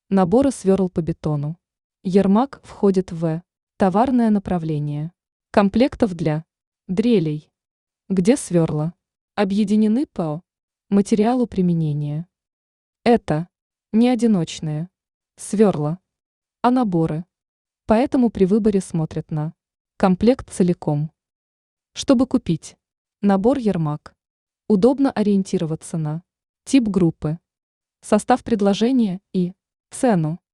Наборы сверл по бетону. Ермак входит в товарное направление. Комплектов для дрелей, где сверла объединены по материалу применения. Это не одиночные сверла, а наборы. Поэтому при выборе смотрят на комплект целиком. Чтобы купить набор Ермак, удобно ориентироваться на тип группы, состав предложения и цену.